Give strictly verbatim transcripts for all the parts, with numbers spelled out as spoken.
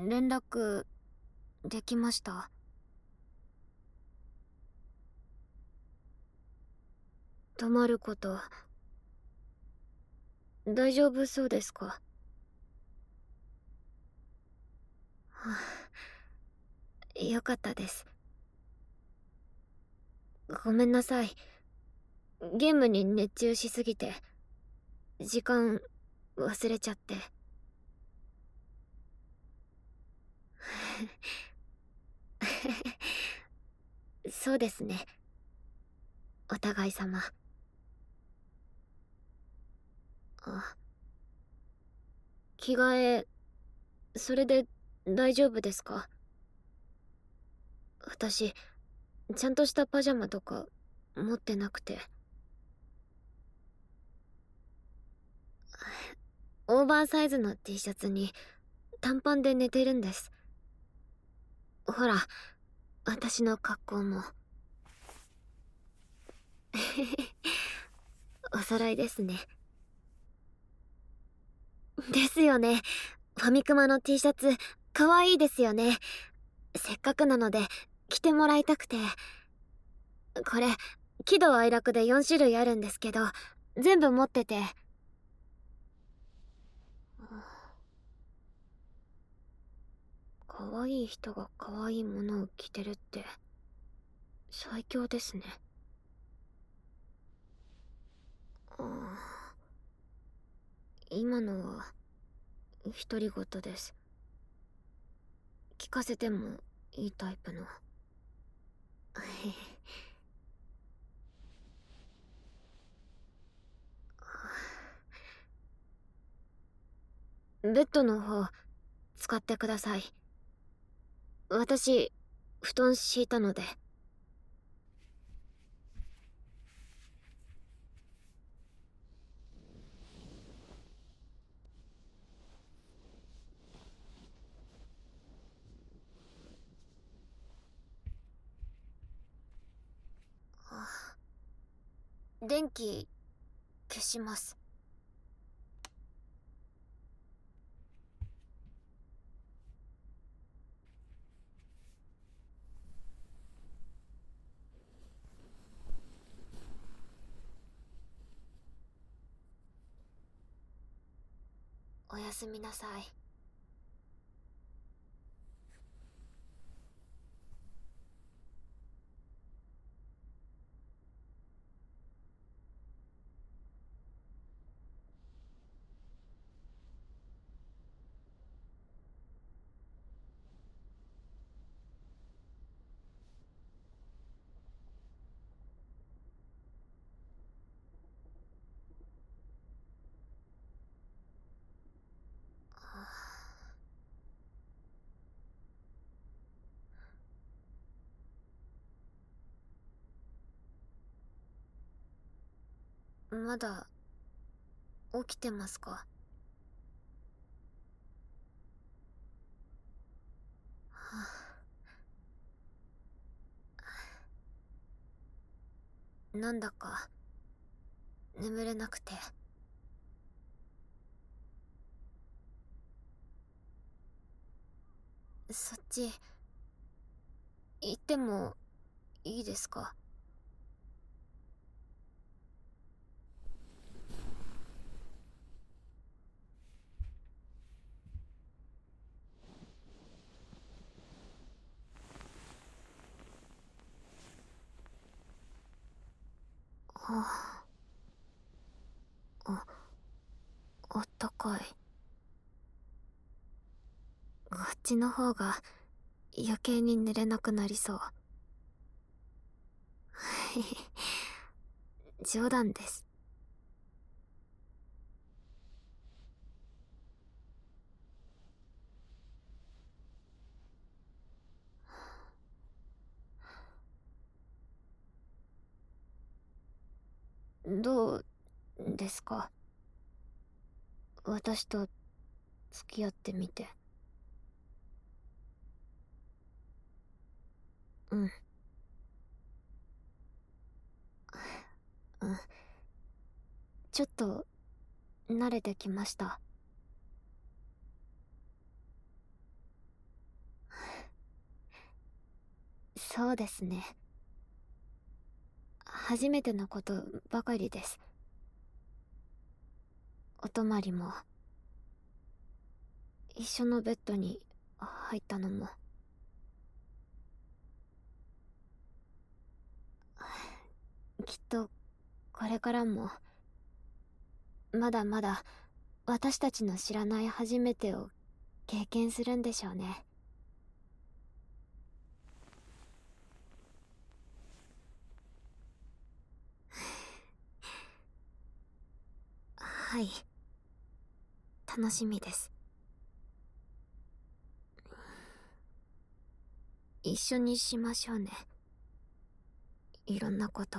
連絡できました？泊まること、大丈夫そうですか？はあ、よかったです。ごめんなさい。ゲームに熱中しすぎて、時間忘れちゃって。そうですね。お互い様。あ、着替え、それで大丈夫ですか？私、ちゃんとしたパジャマとか持ってなくて。オーバーサイズの T シャツに短パンで寝てるんです。ほら、私の格好も。お揃いですね。ですよね。ファミクマの T シャツ、かわいいですよね。せっかくなので、着てもらいたくて。これ、喜怒哀楽でよん種類あるんですけど、全部持ってて。かわいい人がかわいいものを着てるって、最強ですね。今のは、独り言です。聞かせてもいいタイプの。ベッドの方、使ってください。私、布団敷いたので。電気、消します。おやすみなさい。まだ、起きてますか？なんだか、眠れなくて。そっち、行ってもいいですか？ああ、あったかい。こっちの方が余計に寝れなくなりそう。冗談です。どうですか？私と付き合ってみて。うん。うん。ちょっと、慣れてきました。 そうですね。初めてのことばかりです。お泊まりも一緒のベッドに入ったのも。きっとこれからもまだまだ私たちの知らない初めてを経験するんでしょうね。はい、楽しみです。一緒にしましょうね、いろんなことを。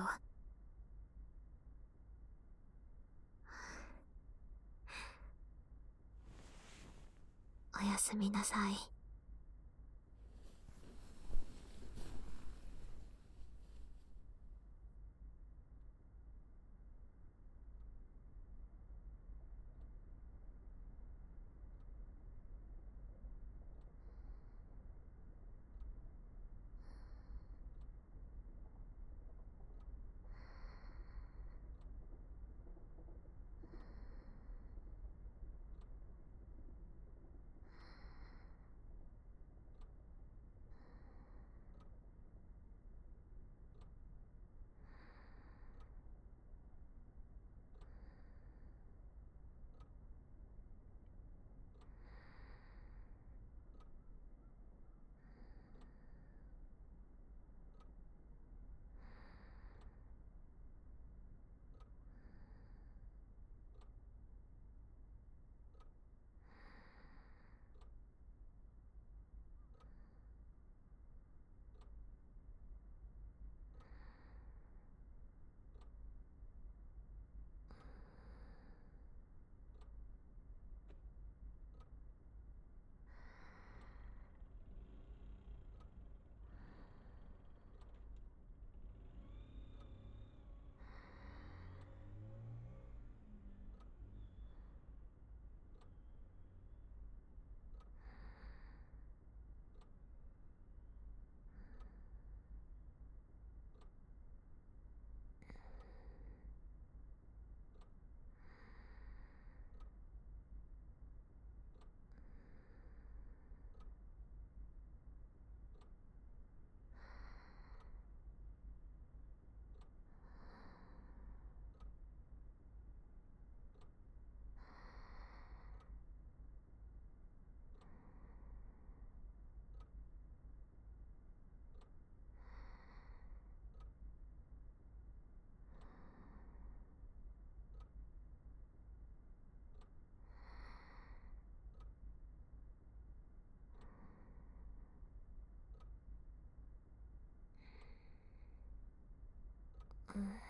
おやすみなさい。うん。